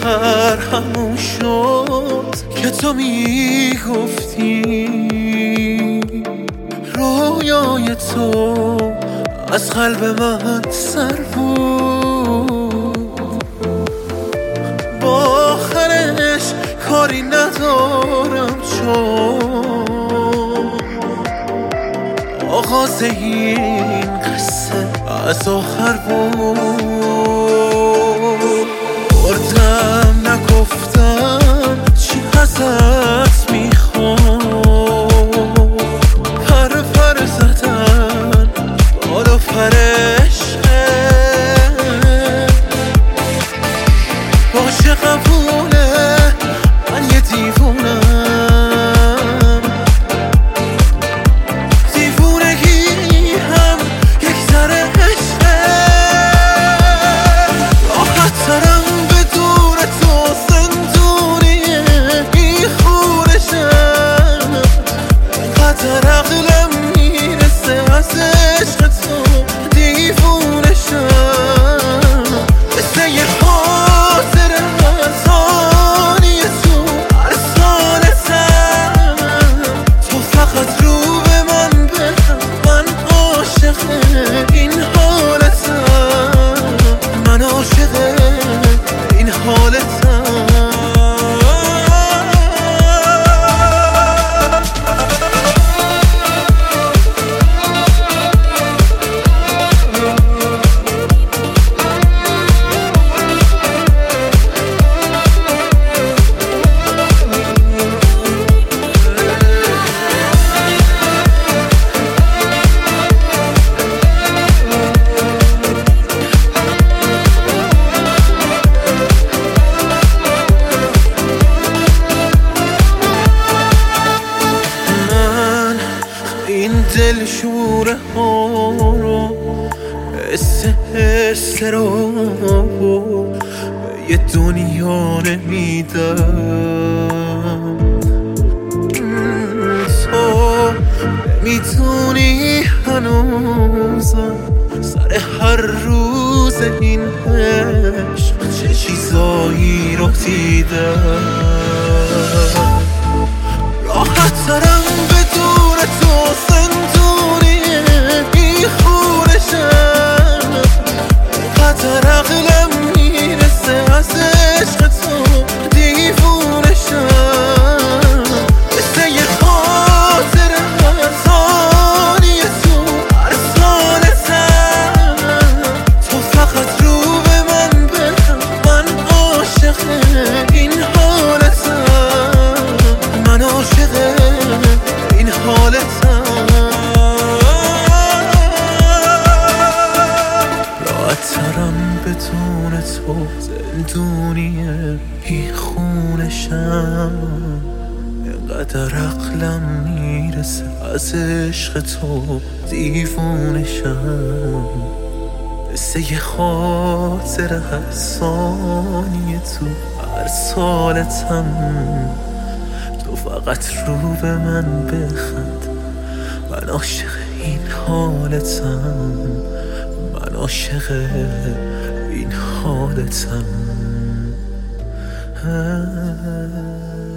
آخر همون شد که تو میگفتی رویای تو از قلب من سر بود. با آخرش کاری ندارم چون آغاز این قصه از آخر بود. بردم نگفتم چی ازت میخوام، پر زدن بالا فرشته باشه قبوله، من یه دیوونم، دیوونگی هم یک ذره عشقه. راحت ترم بدون تو زندونیه این خونشم، اینقدر عقلم میرسه از عشق تو دیوونشم. مثل یه خاطر از آنی تو هر سالتم، تو فقط رو به من بخم، من عاشق این حالتم، من عاشق این حالتم. این دل شوره ها رو حس رو به یه دنیا نمیدم. تو نمیدونی هنوزم سر هر روز این عشق چه چیزایی رو دیدم. راحت ترم بدون تو زندونیه این خونشم، اینقدر عقلم میرسه از عشق تو دیوونشم. مثل یه خاطر از آنی تو هر سالتم، تو فقط رو به من بخم، من عاشق این حالتم، من عاشق این حالتم. راحت ترم بدون تو زندونیه این خونشم، اینقدر عقلم میرسه از عشق تو دیوونشم. مثل یه خاطر هر ثانیه تو هر سالتم، تو فقط رو به من بخند، من عاشق این حالتم، من عاشق این حالتم.